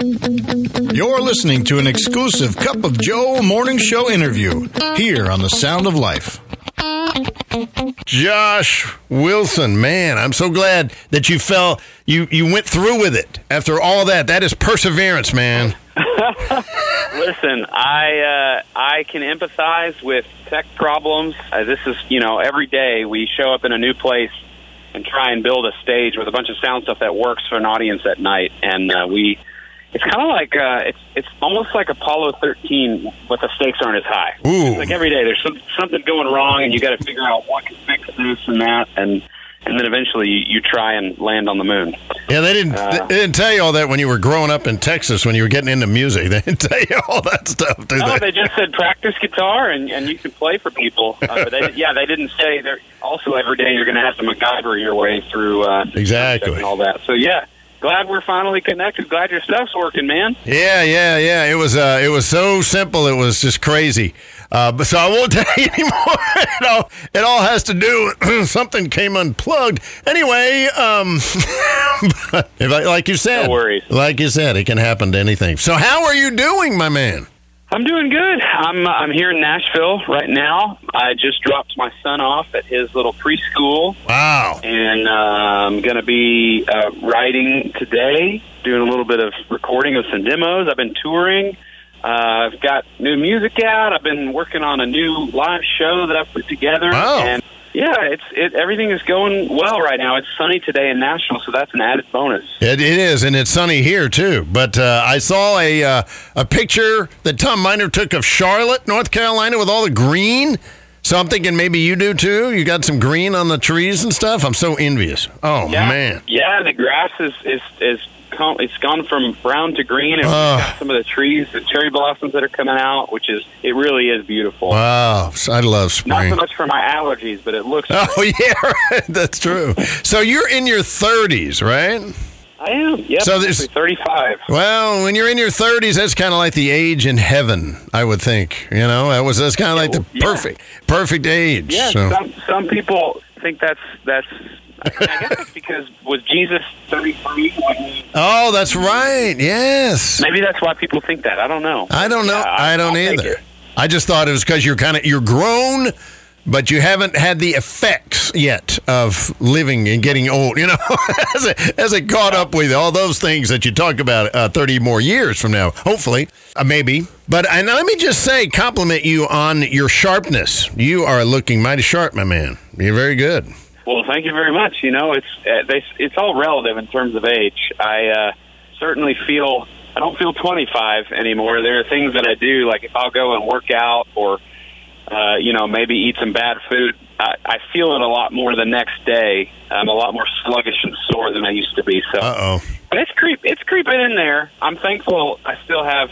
You're listening to an exclusive Cup of Joe Morning Show interview here on The Sound of Life. Josh Wilson, man, I'm so glad that you went through with it after all that. That is perseverance, man. Listen, I can empathize with tech problems. This is, every day we show up in a new place and try and build a stage with a bunch of sound stuff that works for an audience at night. And it's kind of like, it's almost like Apollo 13, but the stakes aren't as high. Ooh. It's like every day there's something going wrong, and you got to figure out what can fix this and that, and then eventually you try and land on the moon. Yeah, they didn't tell you all that when you were growing up in Texas, when you were getting into music. They didn't tell you all that stuff, did No, they? they just said practice guitar and you can play for people. But they didn't say there. Also, every day you're going to have to MacGyver your way through exactly and all that. So yeah, glad we're finally connected. Glad your stuff's working, man. Yeah. It was so simple. It was just crazy. But so I won't tell you anymore. It all has to do with something came unplugged. Anyway, but like you said, no worries. Like you said, it can happen to anything. So how are you doing, my man? I'm doing good. I'm here in Nashville right now. I just dropped my son off at his little preschool. Wow. And I'm going to be writing today, doing a little bit of recording of some demos. I've been touring. I've got new music out. I've been working on a new live show that I've put together. Wow. And yeah, everything is going well right now. It's sunny today in Nashville, so that's an added bonus. It is, and it's sunny here too. But I saw a picture that Tom Miner took of Charlotte, North Carolina, with all the green. So I'm thinking maybe you do too. You got some green on the trees and stuff. I'm so envious. Oh yeah, man. Yeah, the grass is it's gone from brown to green, and we've got some of the trees, the cherry blossoms that are coming out, it really is beautiful. Wow, I love spring. Not so much for my allergies, but it looks. Oh yeah, right. That's true. So you're in your 30s, right? I am. Yep. So there's 35. Well, when you're in your 30s, that's kind of like the age in heaven, I would think. That's kind of like the perfect age. Yeah. So. Some people think that's. I guess that's because was Jesus 33? Oh, that's right. Yes. Maybe that's why people think that. I don't know. I don't know. Yeah, I don't either. I just thought it was because you're grown, but you haven't had the effects yet of living and getting old. As it caught up with all those things that you talk about 30 more years from now, hopefully, maybe. But and let me just say, compliment you on your sharpness. You are looking mighty sharp, my man. You're very good. Well, thank you very much. It's all relative in terms of age. I certainly I don't feel 25 anymore. There are things that I do, like if I'll go and work out or, maybe eat some bad food, I feel it a lot more the next day. I'm a lot more sluggish and sore than I used to be. So, but it's creeping in there. I'm thankful I still have,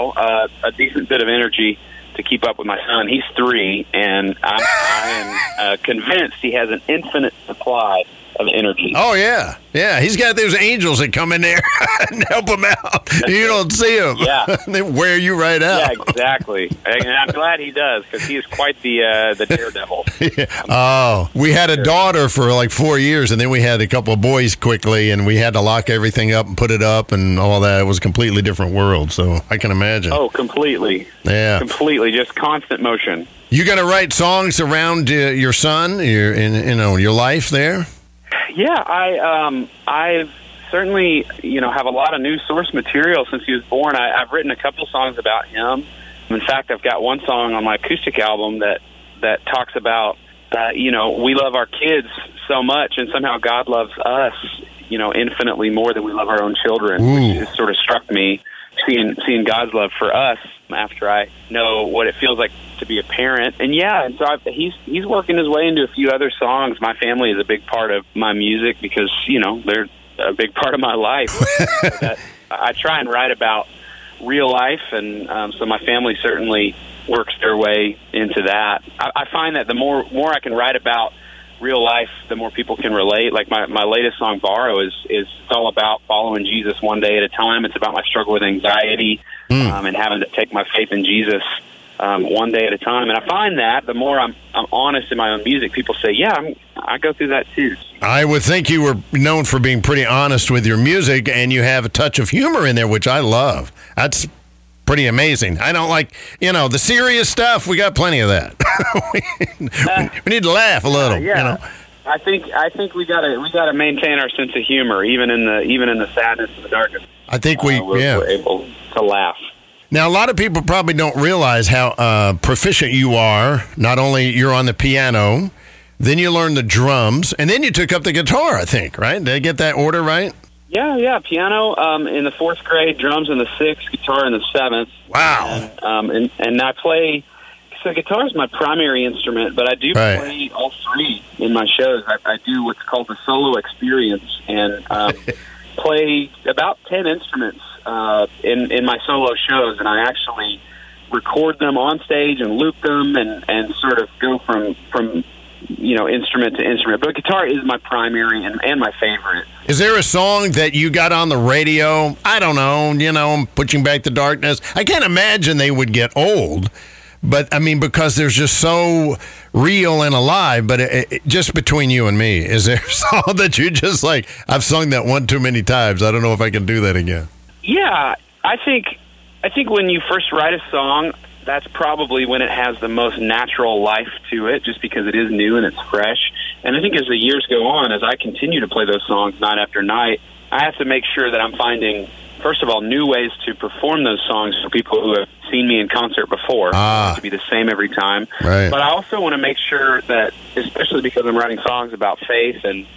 a decent bit of energy to keep up with my son. He's 3, and I am convinced he has an infinite supply of energy. Oh, yeah. Yeah, he's got those angels that come in there and help him out. You don't see them. Yeah. They wear you right out. Yeah, exactly. And I'm glad he does, because he is quite the daredevil. Yeah. Oh, we had a daughter for like 4 years, and then we had a couple of boys quickly, and we had to lock everything up and put it up and all that. It was a completely different world, so I can imagine. Oh, completely. Yeah. Completely, just constant motion. You going to write songs around your son, your life there? Yeah, I've certainly, have a lot of new source material since he was born. I've written a couple songs about him. In fact, I've got one song on my acoustic album that talks about, we love our kids so much, and somehow God loves us, infinitely more than we love our own children, which has sort of struck me, seeing God's love for us after I know what it feels like to be a parent. And so he's working his way into a few other songs. My family is a big part of my music because, they're a big part of my life. I try and write about real life, and so my family certainly works their way into that. I find that the more I can write about real life, the more people can relate. Like my latest song, Borrow, is it's all about following Jesus one day at a time. It's about my struggle with anxiety and having to take my faith in Jesus one day at a time. And I find that the more I'm honest in my own music, people say, I go through that too. I would think you were known for being pretty honest with your music, and you have a touch of humor in there, which I love. That's pretty amazing. I don't like, the serious stuff. We got plenty of that. we need to laugh a little. Yeah. I think we gotta maintain our sense of humor, even in the sadness and the darkness. I think we're able to laugh. Now, a lot of people probably don't realize how proficient you are. Not only you're on the piano, then you learn the drums, and then you took up the guitar, I think, right? Did I get that order right? Yeah. Piano in the 4th grade, drums in the 6th, guitar in the 7th. Wow. And I play. So guitar is my primary instrument, but I do play all three in my shows. I do what's called the solo experience, and play about 10 instruments in my solo shows, and I actually record them on stage and loop them and sort of go from instrument to instrument. But guitar is my primary and my favorite. Is there a song that you got on the radio? I don't know, Pushing Back the Darkness. I can't imagine they would get old. But, I mean, because they're just so real and alive, but just between you and me, is there a song that you just like, I've sung that one too many times, I don't know if I can do that again? Yeah, I think when you first write a song, that's probably when it has the most natural life to it, just because it is new and it's fresh. And I think as the years go on, as I continue to play those songs night after night, I have to make sure that I'm finding, first of all, new ways to perform those songs for people who have seen me in concert before. To be the same every time. Right. But I also want to make sure that, especially because I'm writing songs about faith and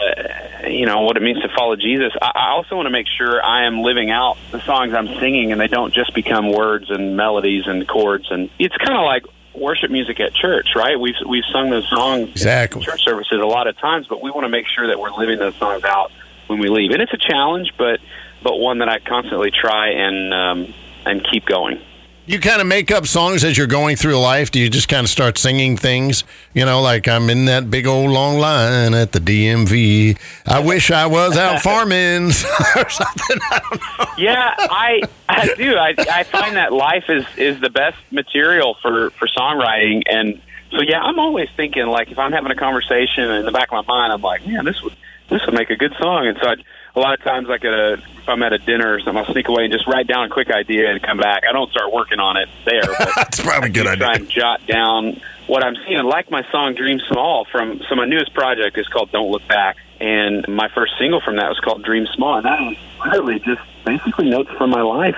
what it means to follow Jesus, I also want to make sure I am living out the songs I'm singing, and they don't just become words and melodies and chords. And it's kind of like worship music at church, right? We've sung those songs exactly in church services a lot of times, but we want to make sure that we're living those songs out when we leave. And it's a challenge, but one that I constantly try and keep going. You kind of make up songs as you're going through life? Do you just kind of start singing things? Like I'm in that big old long line at the DMV. I wish I was out farming or something. I don't know. Yeah, I do. I find that life is the best material for songwriting. And so, yeah, I'm always thinking, like, if I'm having a conversation in the back of my mind, I'm like, man, this would make a good song. And so a lot of times, like if I'm at a dinner or something, I'll sneak away and just write down a quick idea and come back. I don't start working on it there. But that's probably a good idea. Try and jot down what I'm seeing. Like my song "Dream Small" so my newest project is called "Don't Look Back," and my first single from that was called "Dream Small," and that is really just basically notes from my life.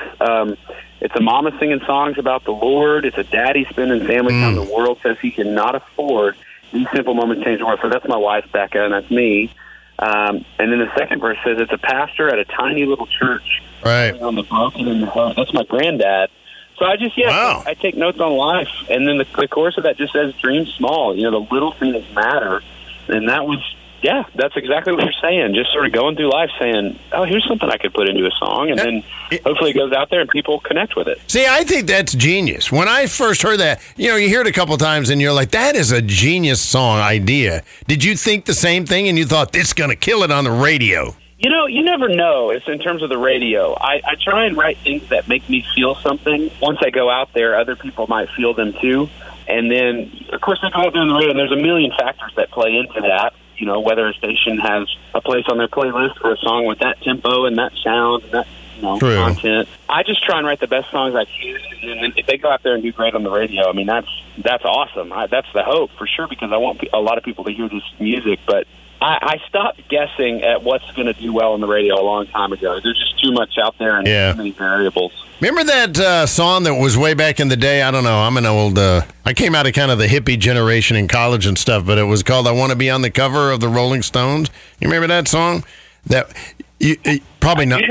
It's a mama singing songs about the Lord. It's a daddy spending family time the world says he cannot afford. These simple moments change the world. So that's my wife, Becca, and that's me. And then the second verse says, it's a pastor at a tiny little church. Right. On the broken and the hurt. That's my granddad. So I just, I take notes on life. And then the chorus of that just says, dream small. The little things matter. And that was, that's exactly what you're saying. Just sort of going through life saying, oh, here's something I could put into a song. And then hopefully it goes out there and people connect with it. See, I think that's genius. When I first heard that, you hear it a couple times and you're like, that is a genius song idea. Did you think the same thing and you thought, this is going to kill it on the radio? You never know. It's in terms of the radio. I try and write things that make me feel something. Once I go out there, other people might feel them too. And then, of course, I go out there on the radio, and there's a million factors that play into that. Whether a station has a place on their playlist for a song with that tempo and that sound and that content. I just try and write the best songs I can, and then if they go out there and do great on the radio, I mean, that's awesome. That's the hope, for sure, because I want a lot of people to hear this music. But I stopped guessing at what's going to do well on the radio a long time ago. There's just too much out there and too many variables. Remember that song that was way back in the day? I don't know. I'm an old... I came out of kind of the hippie generation in college and stuff, but it was called "I Want to Be on the Cover of the Rolling Stones." You remember that song? That you probably not.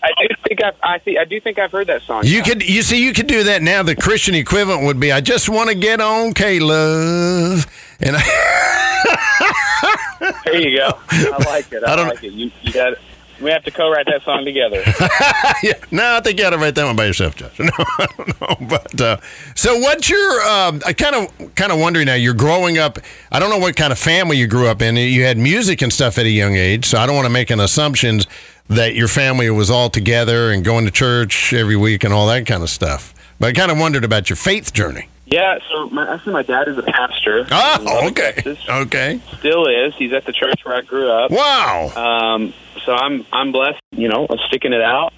I do think I've heard that song. You could do that now. The Christian equivalent would be, "I just want to get on K-Love," and there you go. I like it. I like it. You got it. We have to co-write that song together. No, I think you got to write that one by yourself, Josh. No, I don't know. But so, what's your? I kind of wondering now. You're growing up. I don't know what kind of family you grew up in. You had music and stuff at a young age, so I don't want to make an assumptions that your family was all together and going to church every week and all that kind of stuff. But I kind of wondered about your faith journey. Yeah, so actually my dad is a pastor. Oh, okay. Texas. Okay. Still is. He's at the church where I grew up. Wow. So I'm blessed, of sticking it out,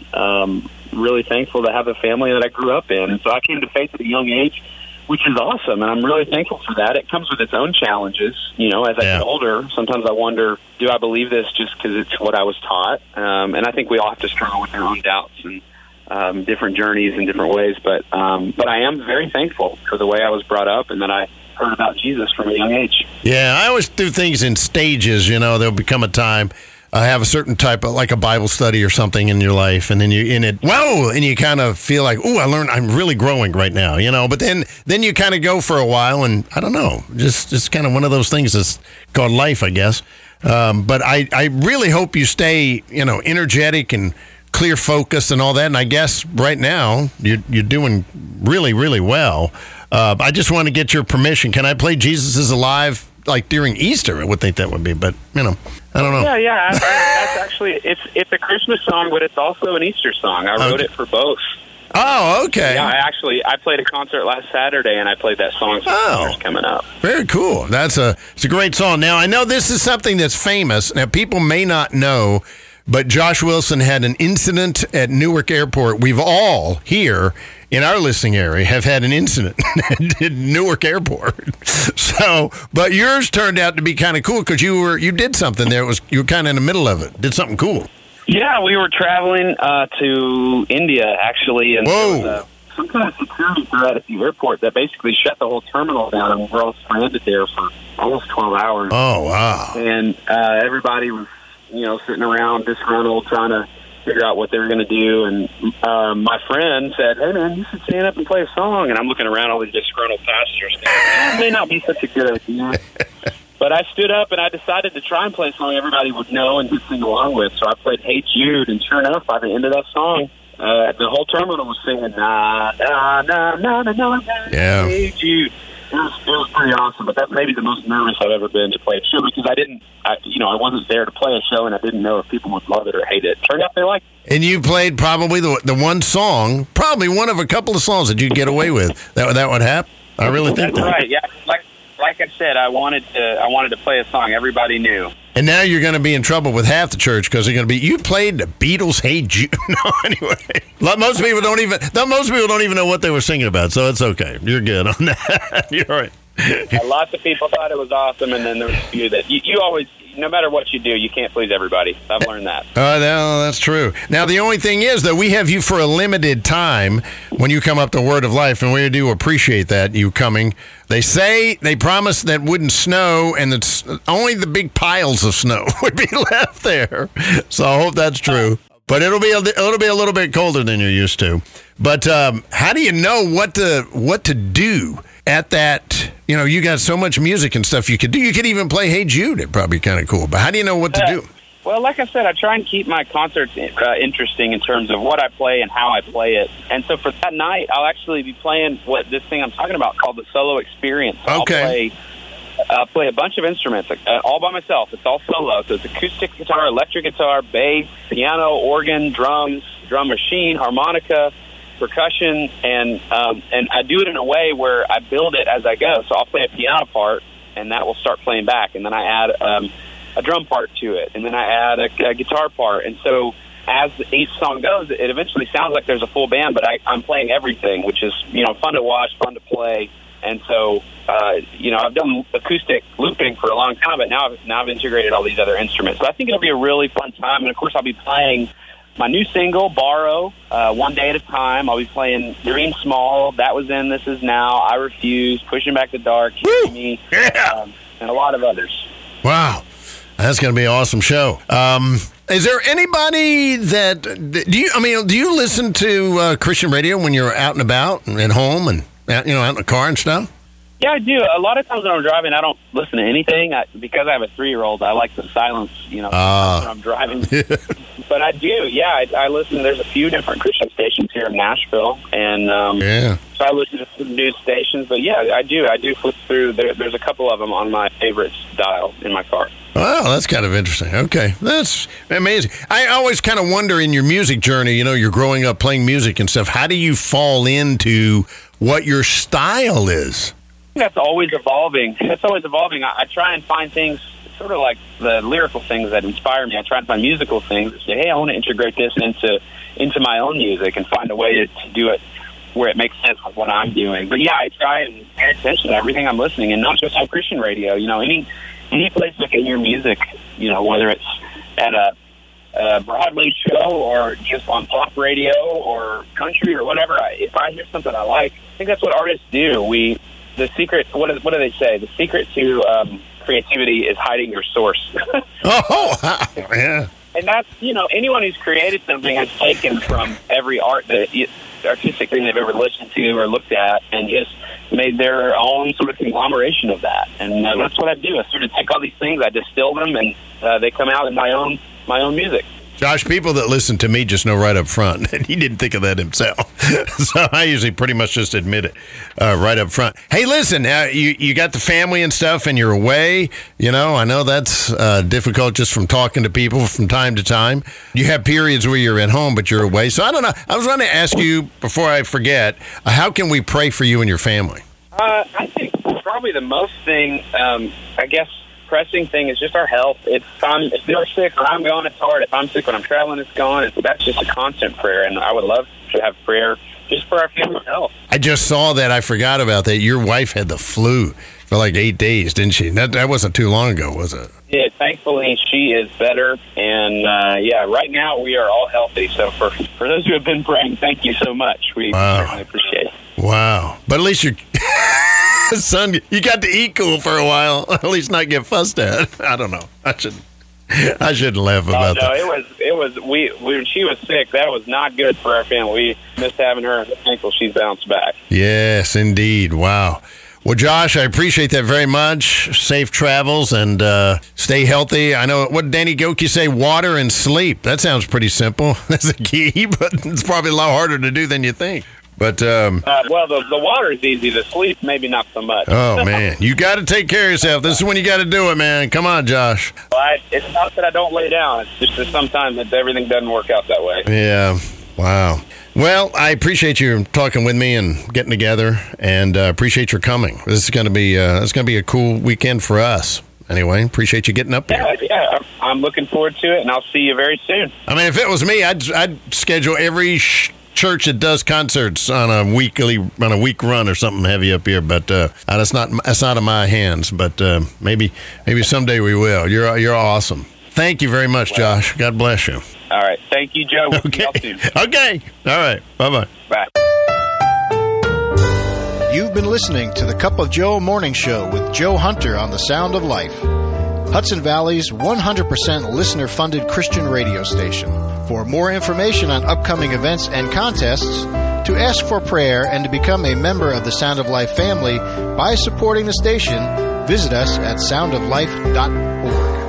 and really thankful to have a family that I grew up in. And so I came to faith at a young age, which is awesome, and I'm really thankful for that. It comes with its own challenges. As I get older, sometimes I wonder, do I believe this just because it's what I was taught? And I think we all have to struggle with our own doubts and different journeys in different ways. But I am very thankful for the way I was brought up and that I heard about Jesus from a young age. Yeah, I always do things in stages. There'll become a time. Have a certain type of, like a Bible study or something in your life, and then you're in it, and you kind of feel like, I'm really growing right now, but then you kind of go for a while, and I don't know, just kind of one of those things that's called life, I guess. But I really hope you stay, energetic and clear focused and all that, and I guess right now you're doing really, really well. I just want to get your permission. Can I play Jesus is Alive like during Easter? I would think that would be, but I don't know. Yeah. That's actually it's a Christmas song, but it's also an Easter song. I wrote it for both. Oh, okay. Yeah, I played a concert last Saturday, and I played that song for years coming up. Very cool. It's a great song. Now I know this is something that's famous. Now people may not know, but Josh Wilson had an incident at Newark Airport. We've all here in our listening area have had an incident at Newark Airport. So, but yours turned out to be kind of cool because you did something there. You were kind of in the middle of it. Did something cool. Yeah, we were traveling to India actually, and there was some kind of security threat at the airport that basically shut the whole terminal down, and we were all stranded there for almost 12 hours. Oh wow! And everybody was sitting around disgruntled, trying to figure out what they were going to do. And my friend said, "Hey, man, you should stand up and play a song." And I'm looking around, all these disgruntled passengers. It may not be such a good idea. But I stood up and I decided to try and play a song everybody would know and could sing along with. So I played Hey Jude, and sure enough, by the end of that song, the whole terminal was singing, na, na, na, na, na, na, yeah. Hey Jude. It was pretty awesome, but that's maybe the most nervous I've ever been to play a show because I wasn't there to play a show, and I didn't know if people would love it or hate it. Turned out they liked it. And you played probably the one song, probably one of a couple of songs that you'd get away with. That would happen. I really think that's that. Right, yeah. Like I said, I wanted to play a song everybody knew. And now you're going to be in trouble with half the church because they're going to be. You played the Beatles' "Hey Jude." No, anyway, most people don't even know what they were singing about. So it's okay. You're good on that. You're all right. Lots of people thought it was awesome, and then there was a few that you always, no matter what you do, you can't please everybody. I've learned that. No, that's true. Now, the only thing is, though, we have you for a limited time when you come up to Word of Life, and we do appreciate that, you coming. They promised that wouldn't snow, and it's only the big piles of snow would be left there. So I hope that's true. But it'll be a little bit colder than you're used to. But how do you know what to do at that? You got so much music and stuff you could do. You could even play Hey Jude. It'd probably be kind of cool. But how do you know what to do? Well, like I said, I try and keep my concerts interesting in terms of what I play and how I play it. And so for that night, I'll actually be playing this thing I'm talking about called the Solo Experience. So okay. I'll play a bunch of instruments all by myself. It's all solo. So it's acoustic guitar, electric guitar, bass, piano, organ, drums, drum machine, harmonica, percussion, and I do it in a way where I build it as I go. So I'll play a piano part, and that will start playing back, and then I add a drum part to it, and then I add a guitar part. And so as each song goes, it eventually sounds like there's a full band, but I'm playing everything, which is fun to watch, fun to play. And so I've done acoustic looping for a long time, but now I've integrated all these other instruments. So I think it'll be a really fun time, and of course I'll be playing my new single, Borrow, One Day at a Time. I'll be playing Dream Small, That Was Then, This Is Now, I Refuse, Pushing Back the Dark, Hear Me, and a lot of others. Wow. That's going to be an awesome show. Is there anybody do you listen to Christian radio when you're out and about and at home and out in the car and stuff? Yeah, I do. A lot of times when I'm driving, I don't listen to anything because I have a 3-year-old. I like the silence, when I'm driving. But I do. Yeah, I listen. There's a few different Christian stations here here in Nashville, and so I listen to some news stations. But yeah, I do flip through. There's a couple of them on my favorites dial in my car. Oh, that's kind of interesting. Okay, that's amazing. I always kind of wonder in your music journey, you're growing up playing music and stuff, how do you fall into what your style is? That's always evolving. I try and find things, sort of like the lyrical things that inspire me. I try and find musical things that say, hey, I want to integrate this into my own music and find a way to do it where it makes sense with what I'm doing. But yeah, I try and pay attention to everything I'm listening, and not just on Christian radio. Any place you can hear music, whether it's at a Broadway show or just on pop radio or country or whatever, if I hear something I like, I think that's what artists do. The secret, what do they say? The secret to creativity is hiding your source. Yeah. And that's, anyone who's created something has taken from every artistic thing they've ever listened to or looked at and just made their own sort of conglomeration of that. And that's what I do. I sort of take all these things, I distill them, and they come out in my own music. Josh, people that listen to me just know right up front, and he didn't think of that himself. So I usually pretty much just admit it right up front. Hey, listen, you got the family and stuff, and you're away. I know that's difficult just from talking to people from time to time. You have periods where you're at home, but you're away. So I don't know. I was going to ask you, before I forget, how can we pray for you and your family? I think probably the most thing, pressing thing is just our health. If they're sick or I'm gone, it's hard. If I'm sick when I'm traveling, it's gone. That's just a constant prayer, and I would love to have prayer just for our family's health. I just saw that. I forgot about that. Your wife had the flu for like 8 days, didn't she? That wasn't too long ago, was it? Yeah, thankfully she is better, and right now we are all healthy. So for those who have been praying, thank you so much. We certainly appreciate it. Wow. But at least you're... Son, you got to eat cool for a while. At least not get fussed at. I don't know. I shouldn't laugh about that. It was when she was sick, that was not good for our family. We missed having her, and thankful she's bounced back. Yes, indeed. Wow. Well, Josh, I appreciate that very much. Safe travels and stay healthy. I know, what did Danny Gokey say? Water and sleep. That sounds pretty simple. That's a key, but it's probably a lot harder to do than you think. But the water is easy. The sleep, maybe not so much. Oh, man. You got to take care of yourself. This is when you got to do it, man. Come on, Josh. Well, it's not that I don't lay down. It's just that sometimes everything doesn't work out that way. Yeah. Wow. Well, I appreciate you talking with me and getting together, and appreciate your coming. This is going to be a cool weekend for us. Anyway, appreciate you getting up here. Yeah, I'm looking forward to it, and I'll see you very soon. I mean, if it was me, I'd schedule every church that does concerts on a week run or something heavy up here, but that's not in my hands. But maybe someday we will. You're awesome. Thank you very much, Josh. God bless you. All right, thank you, Joe. We'll see y'all soon. Okay, all right, bye. You've been listening to the Cup of Joe Morning Show with Joe Hunter on the Sound of Life, Hudson Valley's 100% listener-funded Christian radio station. For more information on upcoming events and contests, to ask for prayer, and to become a member of the Sound of Life family by supporting the station, visit us at soundoflife.org.